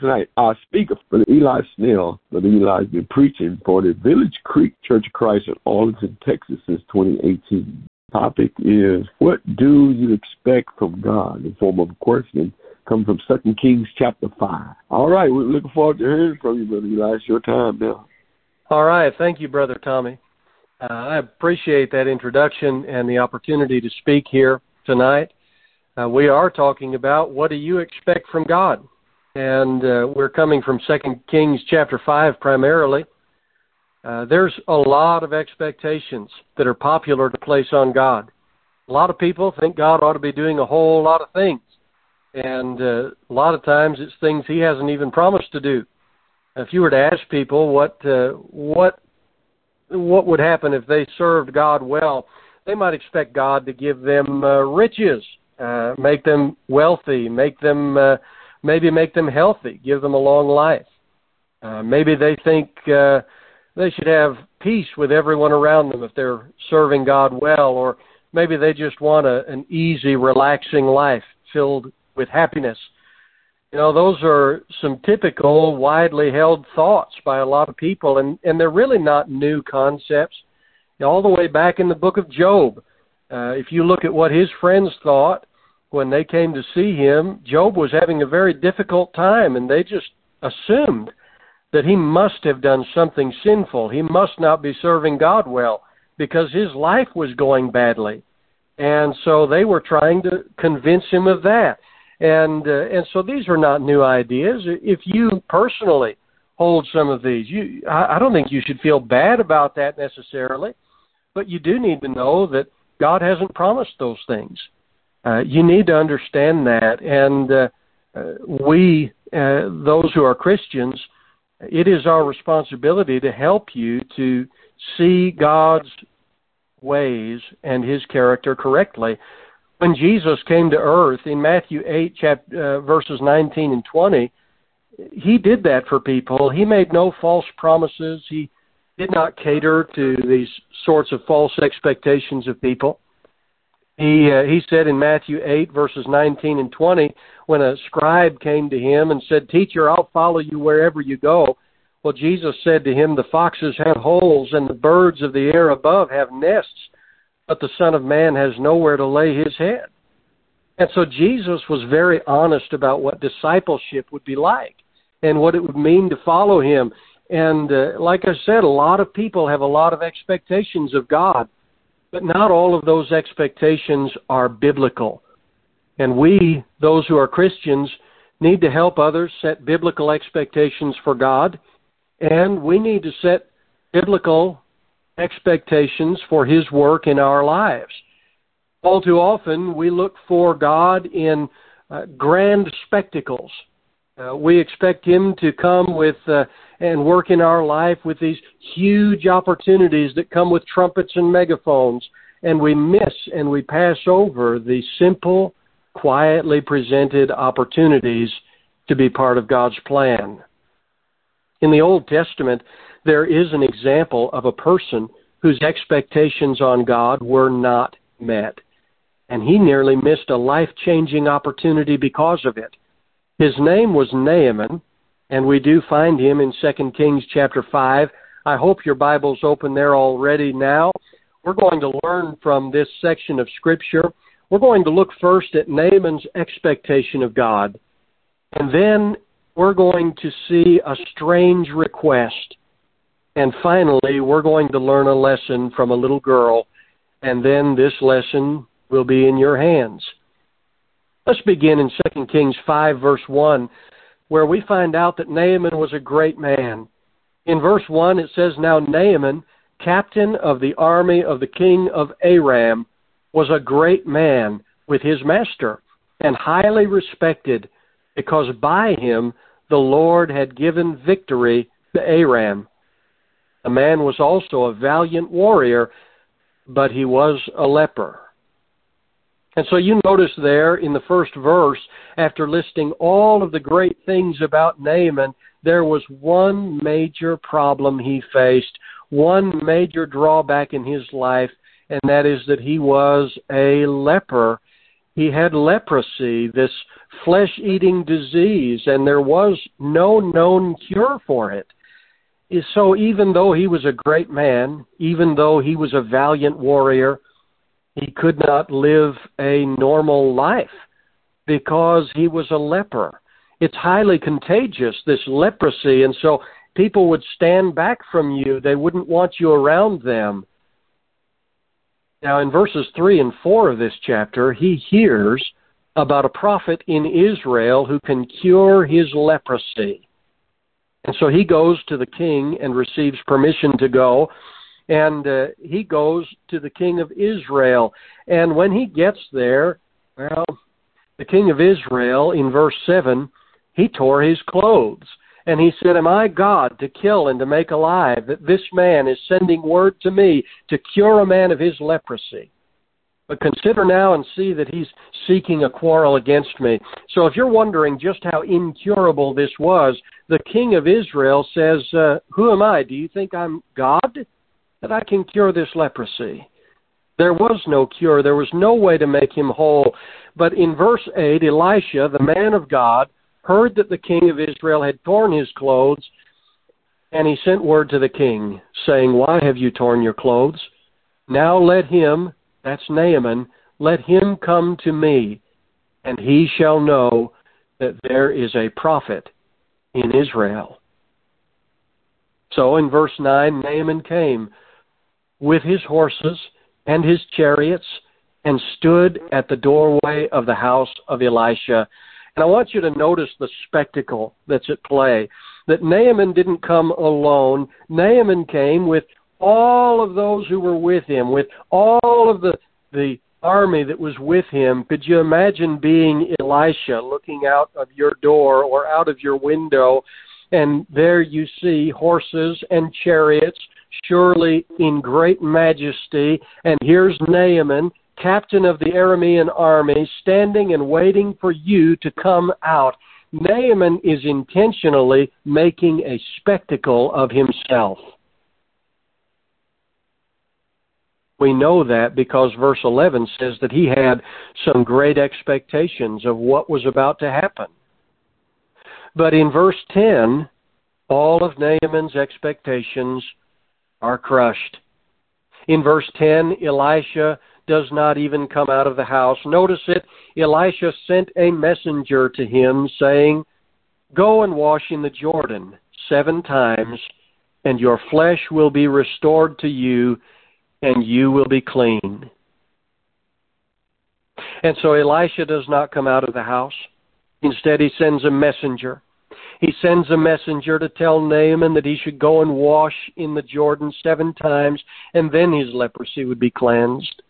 Tonight, our speaker, Brother Eli Snell. Brother Eli's been preaching for the Village Creek Church of Christ in Arlington, Texas since 2018. Topic is, what do you expect from God? In the form of a question, comes from 2 Kings chapter 5. All right, we're looking forward to hearing from you, Brother Eli. It's your time now. All right, thank you, Brother Tommy. I appreciate that introduction and the opportunity to speak here tonight. We are talking about, what do you expect from God? And we're coming from 2 Kings chapter 5 primarily. There's a lot of expectations that are popular to place on God. A lot of people think God ought to be doing a whole lot of things. And a lot of times it's things He hasn't even promised to do. If you were to ask people what would happen if they served God well, they might expect God to give them riches, make them wealthy, maybe make them healthy, give them a long life. Maybe they think they should have peace with everyone around them if they're serving God well, or maybe they just want an easy, relaxing life filled with happiness. You know, those are some typical, widely held thoughts by a lot of people, and they're really not new concepts. You know, all the way back in the book of Job, if you look at what his friends thought when they came to see him, Job was having a very difficult time, and they just assumed that he must have done something sinful. He must not be serving God well because his life was going badly. And so they were trying to convince him of that. And so these are not new ideas. If you personally hold some of these, I don't think you should feel bad about that necessarily, but you do need to know that God hasn't promised those things. You need to understand that. And those who are Christians, it is our responsibility to help you to see God's ways and His character correctly. When Jesus came to earth in Matthew 8, verses 19 and 20, He did that for people. He made no false promises. He did not cater to these sorts of false expectations of people. He said in Matthew 8, verses 19 and 20, when a scribe came to Him and said, "Teacher, I'll follow you wherever you go." Well, Jesus said to him, "The foxes have holes and the birds of the air above have nests, but the Son of Man has nowhere to lay His head." And so Jesus was very honest about what discipleship would be like and what it would mean to follow Him. And like I said, a lot of people have a lot of expectations of God, but not all of those expectations are biblical. And we, those who are Christians, need to help others set biblical expectations for God, and we need to set biblical expectations for His work in our lives. All too often, we look for God in grand spectacles. We expect Him to come with and work in our life with these huge opportunities that come with trumpets and megaphones, and we miss and we pass over the simple, quietly presented opportunities to be part of God's plan. In the Old Testament, there is an example of a person whose expectations on God were not met, and he nearly missed a life-changing opportunity because of it. His name was Naaman, and we do find him in 2 Kings chapter 5. I hope your Bible's open there already now. We're going to learn from this section of Scripture. We're going to look first at Naaman's expectation of God, and then we're going to see a strange request. And finally, we're going to learn a lesson from a little girl, and then this lesson will be in your hands. Let's begin in 2 Kings 5, verse 1, where we find out that Naaman was a great man. In verse 1, it says, "Now Naaman, captain of the army of the king of Aram, was a great man with his master, and highly respected, because by him the Lord had given victory to Aram. The man was also a valiant warrior, but he was a leper." And so you notice there in the first verse, after listing all of the great things about Naaman, there was one major problem he faced, one major drawback in his life, and that is that he was a leper. He had leprosy, this flesh-eating disease, and there was no known cure for it. So even though he was a great man, even though he was a valiant warrior, he could not live a normal life because he was a leper. It's highly contagious, this leprosy, and so people would stand back from you. They wouldn't want you around them. Now, in verses 3 and 4 of this chapter, he hears about a prophet in Israel who can cure his leprosy. And so he goes to the king and receives permission to go, and he goes to the king of Israel. And when he gets there, well, the king of Israel, in verse 7, he tore his clothes. And he said, "Am I God to kill and to make alive, that this man is sending word to me to cure a man of his leprosy? But consider now and see that he's seeking a quarrel against me." So if you're wondering just how incurable this was, the king of Israel says, "Who am I? Do you think I'm God, that I can cure this leprosy?" There was no cure. There was no way to make him whole. But in verse 8, Elisha, the man of God, heard that the king of Israel had torn his clothes, and he sent word to the king, saying, "Why have you torn your clothes? Now let him," that's Naaman, "let him come to me, and he shall know that there is a prophet in Israel." So in verse 9, Naaman came with his horses and his chariots and stood at the doorway of the house of Elisha. And I want you to notice the spectacle that's at play, that Naaman didn't come alone. Naaman came with all of those who were with him, with all of the army that was with him. Could you imagine being Elisha, looking out of your door or out of your window, and there you see horses and chariots, surely in great majesty, and here's Naaman, captain of the Aramean army, standing and waiting for you to come out. Naaman is intentionally making a spectacle of himself. We know that because verse 11 says that he had some great expectations of what was about to happen. But in verse 10, all of Naaman's expectations are crushed. In verse 10, Elisha does not even come out of the house. Notice it, Elisha sent a messenger to him saying, "Go and wash in the Jordan 7 times, and your flesh will be restored to you, and you will be clean." And so Elisha does not come out of the house. Instead, he sends a messenger. He sends a messenger to tell Naaman that he should go and wash in the Jordan 7 times, and then his leprosy would be cleansed.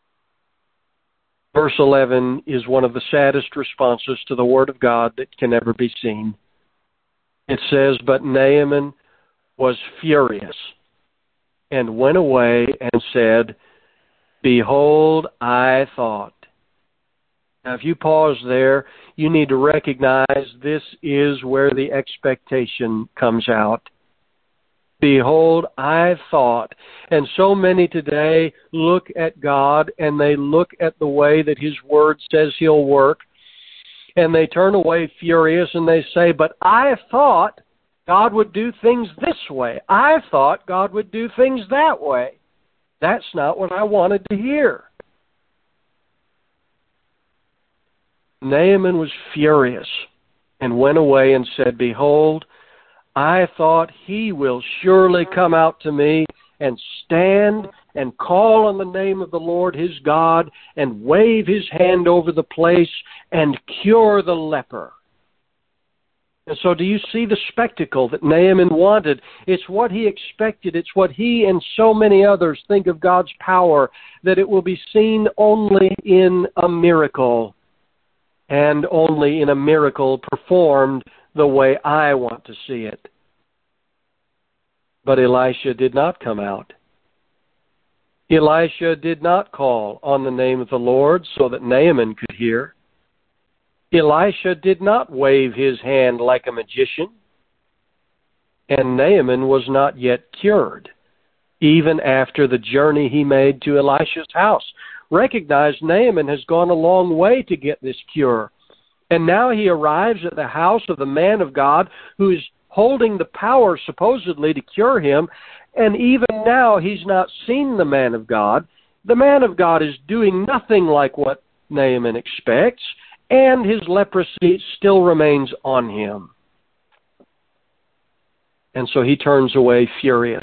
Verse 11 is one of the saddest responses to the Word of God that can ever be seen. It says, "But Naaman was furious and went away and said, 'Behold, I thought.'" Now, if you pause there, you need to recognize this is where the expectation comes out. "Behold, I thought." And so many today look at God and they look at the way that His Word says He'll work, and they turn away furious and they say, "But I thought God would do things this way. I thought God would do things that way." That's not what I wanted to hear. Naaman was furious and went away and said, "Behold, I thought he will surely come out to me and stand and call on the name of the Lord his God and wave his hand over the place and cure the leper." And so do you see the spectacle that Naaman wanted? It's what he expected. It's what he and so many others think of God's power, that it will be seen only in a miracle, and only in a miracle performed the way I want to see it. But Elisha did not come out. Elisha did not call on the name of the Lord so that Naaman could hear. Elisha did not wave his hand like a magician. And Naaman was not yet cured, even after the journey he made to Elisha's house. recognized Naaman has gone a long way to get this cure. And now he arrives at the house of the man of God who is holding the power supposedly to cure him. And even now he's not seen the man of God. The man of God is doing nothing like what Naaman expects, and his leprosy still remains on him. And so he turns away furious.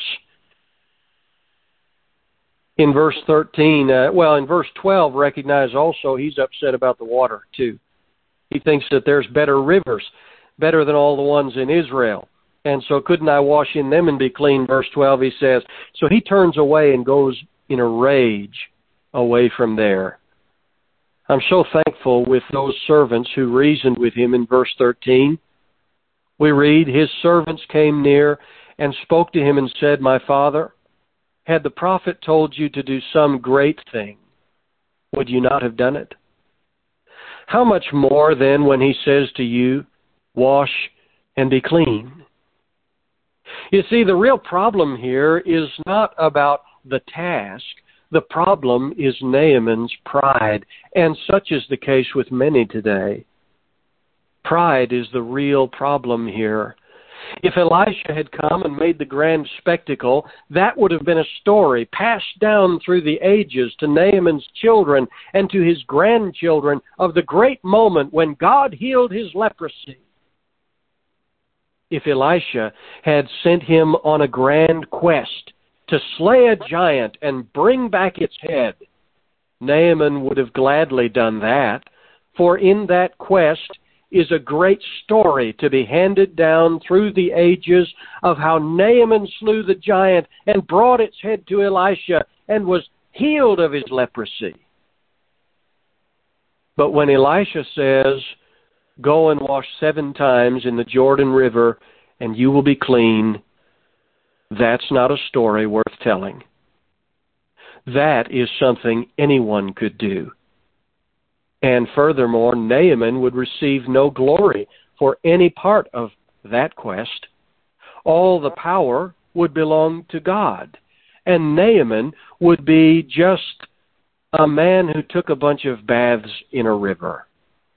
In verse 13, in verse 12, recognize also he's upset about the water too. He thinks that there's better rivers, better than all the ones in Israel. And so couldn't I wash in them and be clean? Verse 12, he says. So he turns away and goes in a rage away from there. I'm so thankful with those servants who reasoned with him in verse 13. We read, his servants came near and spoke to him and said, my father, had the prophet told you to do some great thing, would you not have done it? How much more then when he says to you, wash and be clean? You see, the real problem here is not about the task. The problem is Naaman's pride, and such is the case with many today. Pride is the real problem here. If Elisha had come and made the grand spectacle, that would have been a story passed down through the ages to Naaman's children and to his grandchildren of the great moment when God healed his leprosy. If Elisha had sent him on a grand quest to slay a giant and bring back its head, Naaman would have gladly done that, for in that quest is a great story to be handed down through the ages of how Naaman slew the giant and brought its head to Elisha and was healed of his leprosy. But when Elisha says, go and wash 7 times in the Jordan River and you will be clean, that's not a story worth telling. That is something anyone could do. And furthermore, Naaman would receive no glory for any part of that quest. All the power would belong to God. And Naaman would be just a man who took a bunch of baths in a river.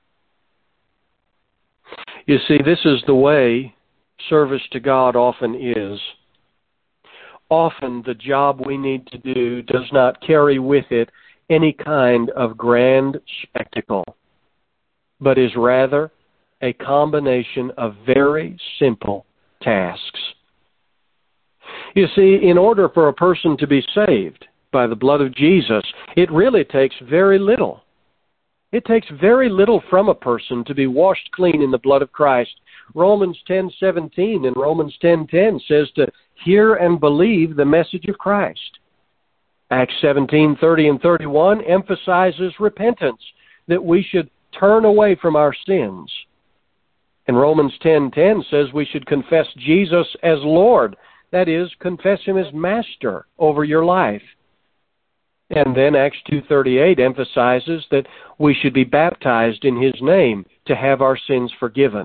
You see, this is the way service to God often is. Often the job we need to do does not carry with it any kind of grand spectacle, but is rather a combination of very simple tasks. You see, in order for a person to be saved by the blood of Jesus, it really takes very little. It takes very little from a person to be washed clean in the blood of Christ. Romans 10:17 and Romans 10:10 says to hear and believe the message of Christ. Acts 17:30 and 31 emphasizes repentance, that we should turn away from our sins. And Romans 10:10 says we should confess Jesus as Lord, that is, confess Him as Master over your life. And then Acts 2:38 emphasizes that we should be baptized in His name to have our sins forgiven.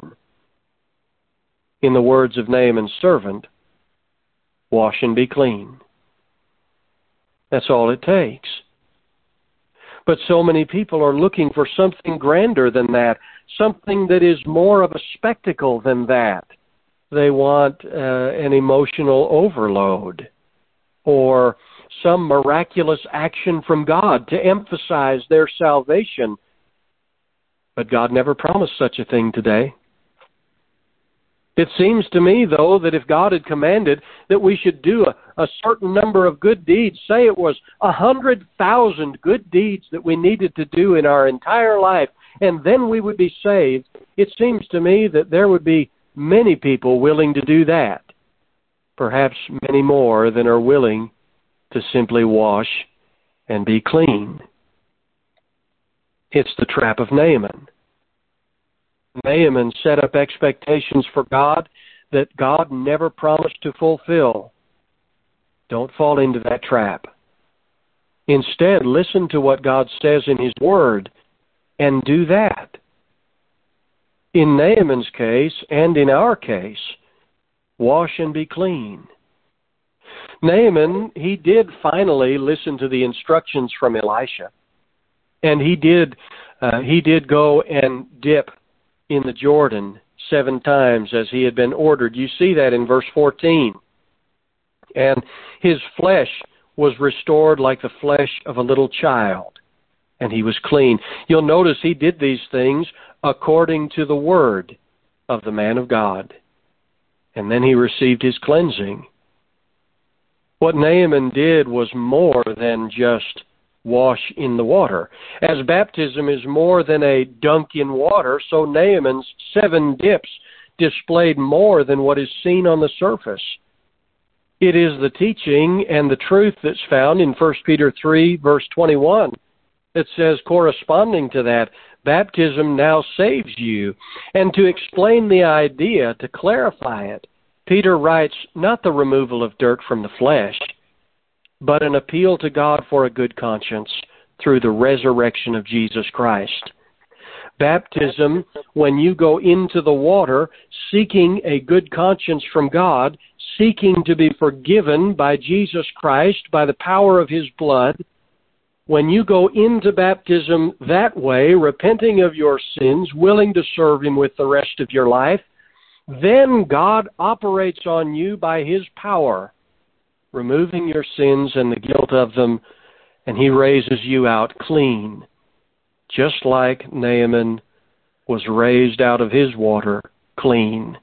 In the words of Naaman's servant, wash and be clean. That's all it takes. But so many people are looking for something grander than that, something that is more of a spectacle than that. They want an emotional overload or some miraculous action from God to emphasize their salvation. But God never promised such a thing today. It seems to me, though, that if God had commanded that we should do a certain number of good deeds, say it was 100,000 good deeds that we needed to do in our entire life, and then we would be saved, it seems to me that there would be many people willing to do that. Perhaps many more than are willing to simply wash and be clean. It's the trap of Naaman. Naaman set up expectations for God that God never promised to fulfill. Don't fall into that trap. Instead, listen to what God says in His Word and do that. In Naaman's case, and in our case, wash and be clean. Naaman, he did finally listen to the instructions from Elisha. And he did go and dip in the Jordan 7 times as he had been ordered. You see that in verse 14. And his flesh was restored like the flesh of a little child, and he was clean. You'll notice he did these things according to the word of the man of God. And then he received his cleansing. What Naaman did was more than just wash in the water. As baptism is more than a dunk in water, so Naaman's 7 dips displayed more than what is seen on the surface. It is the teaching and the truth that's found in 1 Peter 3, verse 21. It says, corresponding to that, baptism now saves you. And to explain the idea, to clarify it, Peter writes, not the removal of dirt from the flesh, but an appeal to God for a good conscience through the resurrection of Jesus Christ. Baptism, when you go into the water seeking a good conscience from God, seeking to be forgiven by Jesus Christ by the power of his blood, when you go into baptism that way, repenting of your sins, willing to serve him with the rest of your life, then God operates on you by his power, removing your sins and the guilt of them, and he raises you out clean, just like Naaman was raised out of his water clean.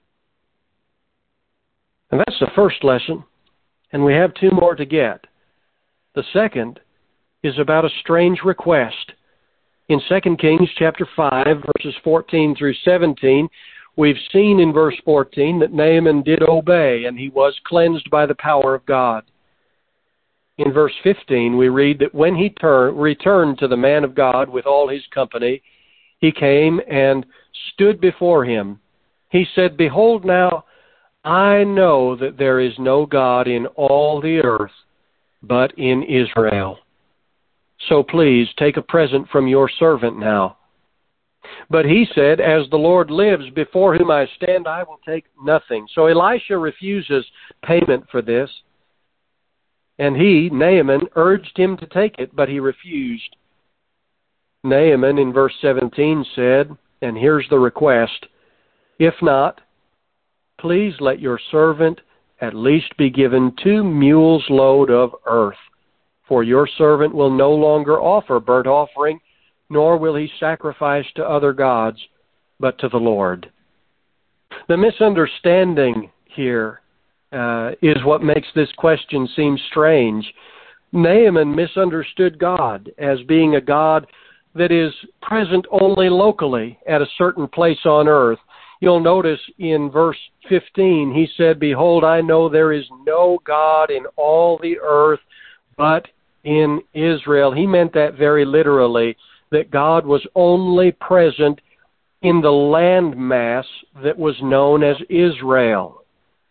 And that's the first lesson, and we have 2 more to get. The second is about a strange request. In 2 Kings chapter 5, verses 14 through 17, we've seen in verse 14 that Naaman did obey, and he was cleansed by the power of God. In verse 15, we read that when he returned to the man of God with all his company, he came and stood before him. He said, behold now, I know that there is no God in all the earth but in Israel. So please take a present from your servant now. But he said, as the Lord lives, before whom I stand, I will take nothing. So Elisha refuses payment for this. And he, Naaman, urged him to take it, but he refused. Naaman, in verse 17, said, and here's the request, if not, please let your servant at least be given 2 mules' load of earth, for your servant will no longer offer burnt offering, nor will he sacrifice to other gods, but to the Lord. The misunderstanding here is what makes this question seem strange. Naaman misunderstood God as being a God that is present only locally at a certain place on earth. You'll notice in verse 15, he said, behold, I know there is no God in all the earth but in Israel. He meant that very literally, that God was only present in the land mass that was known as Israel.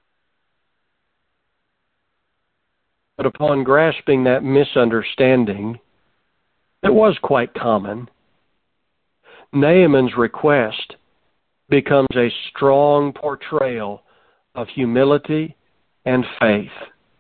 But upon grasping that misunderstanding, it was quite common, Naaman's request becomes a strong portrayal of humility and faith.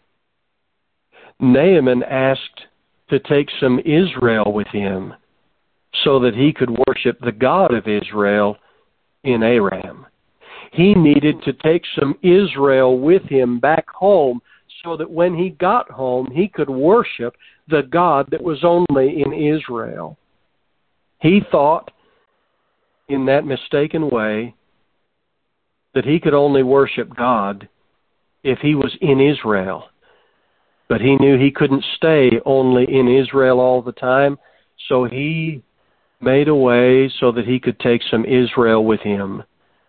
Naaman asked to take some Israel with him so that he could worship the God of Israel in Aram. He needed to take some Israel with him back home so that when he got home, he could worship the God that was only in Israel. He thought, in that mistaken way, that he could only worship God if he was in Israel. But he knew he couldn't stay only in Israel all the time, so he made a way so that he could take some Israel with him.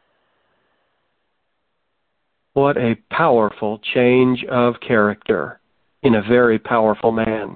What a powerful change of character in a very powerful man.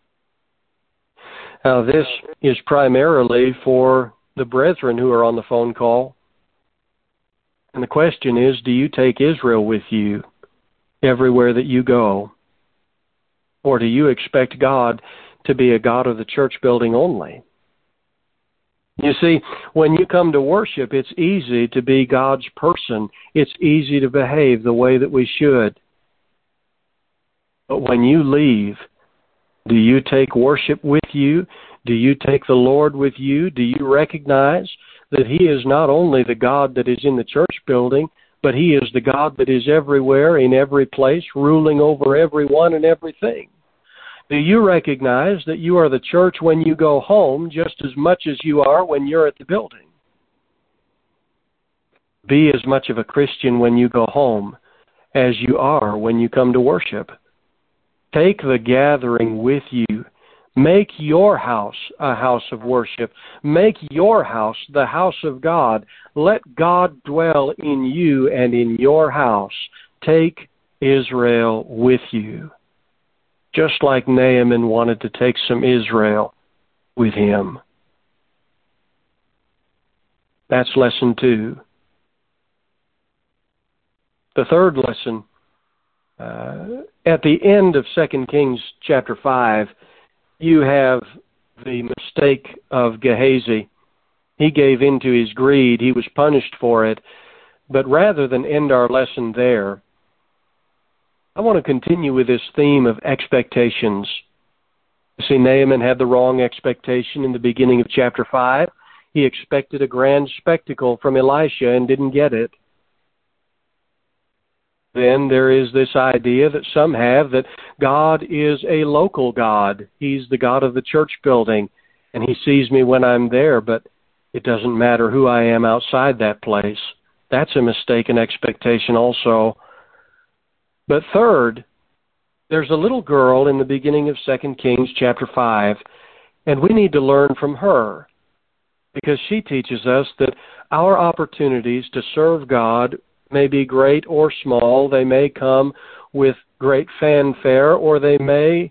Now, this is primarily for the brethren who are on the phone call. And the question is, do you take Israel with you everywhere that you go? Or do you expect God to be a God of the church building only? You see, when you come to worship, it's easy to be God's person. It's easy to behave the way that we should. But when you leave, Do you take worship with you? Do you take the Lord with you? Do you recognize that He is not only the God that is in the church building, but He is the God that is everywhere, in every place, ruling over everyone and everything? Do you recognize that you are the church when you go home just as much as you are when you're at the building? Be as much of a Christian when you go home as you are when you come to worship. Take the gathering with you. Make your house a house of worship. Make your house the house of God. Let God dwell in you and in your house. Take Israel with you. Just like Naaman wanted to take some Israel with him. That's lesson 2. The third lesson, at the end of 2 Kings chapter 5, you have the mistake of Gehazi. He gave in to his greed. He was punished for it. But rather than end our lesson there, I want to continue with this theme of expectations. You see, Naaman had the wrong expectation in the beginning of chapter 5. He expected a grand spectacle from Elisha and didn't get it. Then there is this idea that some have that God is a local God. He's the God of the church building, and He sees me when I'm there, but it doesn't matter who I am outside that place. That's a mistaken expectation also. But third, there's a little girl in the beginning of 2 Kings chapter 5, and we need to learn from her, because she teaches us that our opportunities to serve God may be great or small. They may come with great fanfare, or they may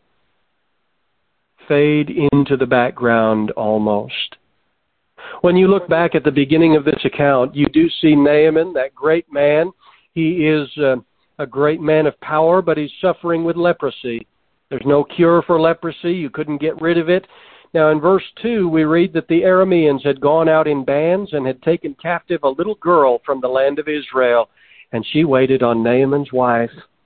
fade into the background almost. When you look back at the beginning of this account, you do see Naaman, that great man. He is a great man of power, but he's suffering with leprosy. There's no cure for leprosy. You couldn't get rid of it. Now, in verse 2, we read that the Arameans had gone out in bands and had taken captive a little girl from the land of Israel, and she waited on Naaman's wife.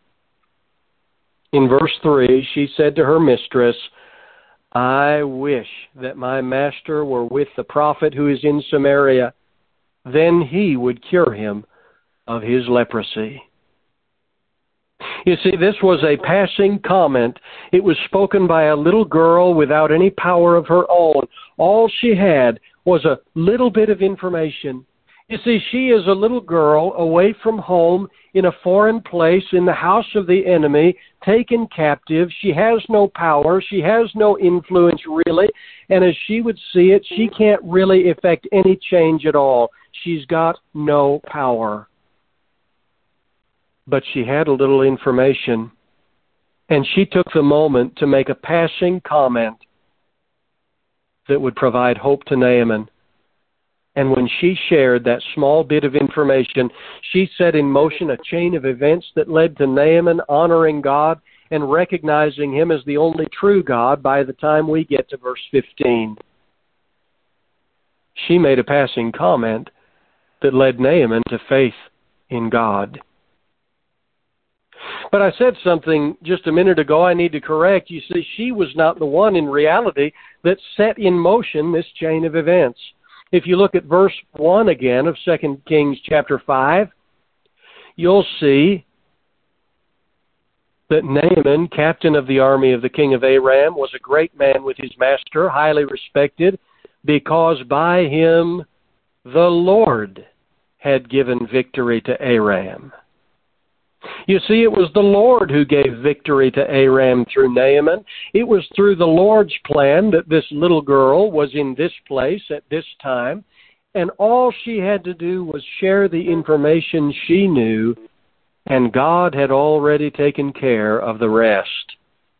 In verse 3, she said to her mistress, I wish that my master were with the prophet who is in Samaria. Then he would cure him of his leprosy. You see, this was a passing comment. It was spoken by a little girl without any power of her own. All she had was a little bit of information. You see, she is a little girl away from home in a foreign place in the house of the enemy, taken captive. She has no power. She has no influence, really. And as she would see it, she can't really effect any change at all. She's got no power. But she had a little information, and she took the moment to make a passing comment that would provide hope to Naaman. And when she shared that small bit of information, she set in motion a chain of events that led to Naaman honoring God and recognizing Him as the only true God by the time we get to verse 15. She made a passing comment that led Naaman to faith in God. But I said something just a minute ago I need to correct. You see, she was not the one in reality that set in motion this chain of events. If you look at verse 1 again of 2 Kings chapter 5, you'll see that Naaman, captain of the army of the king of Aram, was a great man with his master, highly respected, because by him the Lord had given victory to Aram. You see, it was the Lord who gave victory to Aram through Naaman. It was through the Lord's plan that this little girl was in this place at this time, and all she had to do was share the information she knew, and God had already taken care of the rest.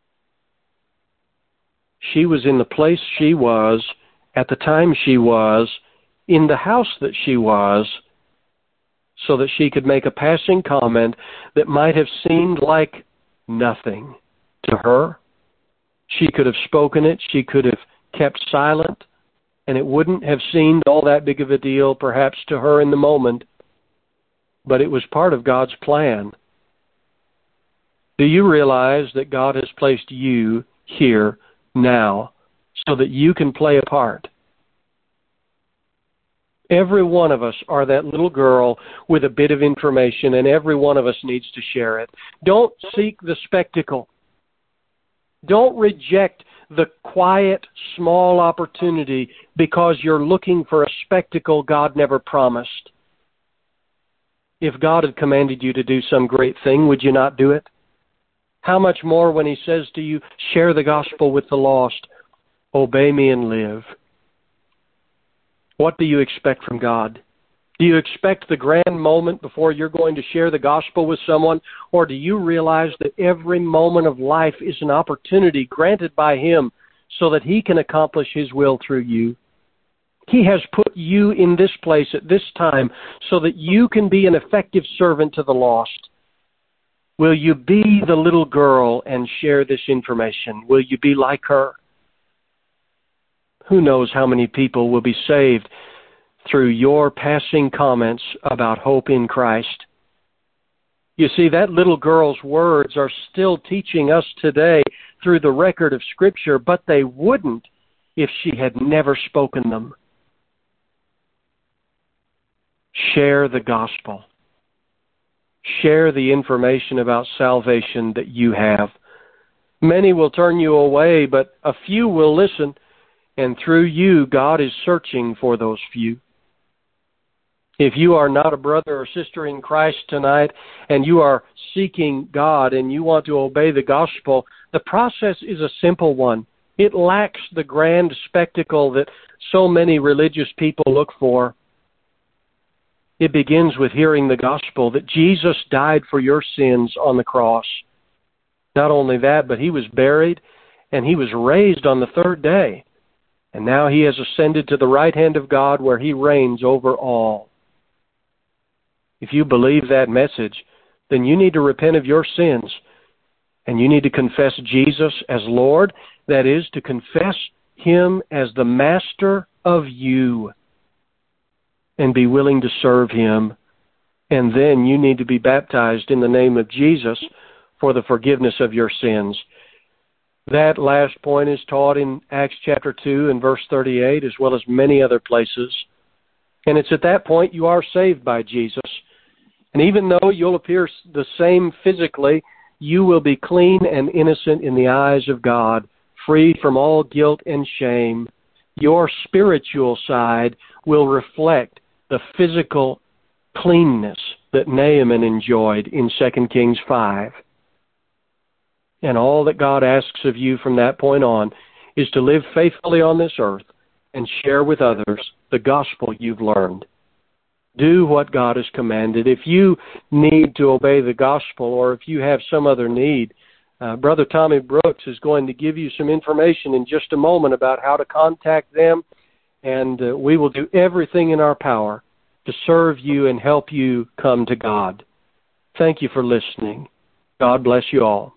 She was in the place she was, at the time she was, in the house that she was, so that she could make a passing comment that might have seemed like nothing to her. She could have spoken it, she could have kept silent, and it wouldn't have seemed all that big of a deal perhaps to her in the moment, but it was part of God's plan. Do you realize that God has placed you here, now, so that you can play a part. Every one of us are that little girl with a bit of information, and every one of us needs to share it. Don't seek the spectacle. Don't reject the quiet, small opportunity because you're looking for a spectacle God never promised. If God had commanded you to do some great thing, would you not do it? How much more when He says to you, share the gospel with the lost, obey me and live. What do you expect from God? Do you expect the grand moment before you're going to share the gospel with someone? Or do you realize that every moment of life is an opportunity granted by Him so that He can accomplish His will through you? He has put you in this place at this time so that you can be an effective servant to the lost. Will you be the little girl and share this information? Will you be like her? Who knows how many people will be saved through your passing comments about hope in Christ? You see, that little girl's words are still teaching us today through the record of Scripture, but they wouldn't if she had never spoken them. Share the gospel. Share the information about salvation that you have. Many will turn you away, but a few will listen. And through you, God is searching for those few. If you are not a brother or sister in Christ tonight, and you are seeking God and you want to obey the gospel, the process is a simple one. It lacks the grand spectacle that so many religious people look for. It begins with hearing the gospel that Jesus died for your sins on the cross. Not only that, but He was buried and He was raised on the third day. And now He has ascended to the right hand of God where He reigns over all. If you believe that message, then you need to repent of your sins. And you need to confess Jesus as Lord. That is, to confess Him as the master of you. And be willing to serve Him. And then you need to be baptized in the name of Jesus for the forgiveness of your sins. That last point is taught in Acts chapter 2 and verse 38, as well as many other places. And it's at that point you are saved by Jesus. And even though you'll appear the same physically, you will be clean and innocent in the eyes of God, free from all guilt and shame. Your spiritual side will reflect the physical cleanness that Naaman enjoyed in 2 Kings 5. And all that God asks of you from that point on is to live faithfully on this earth and share with others the gospel you've learned. Do what God has commanded. If you need to obey the gospel, or if you have some other need, Brother Tommy Brooks is going to give you some information in just a moment about how to contact them, and we will do everything in our power to serve you and help you come to God. Thank you for listening. God bless you all.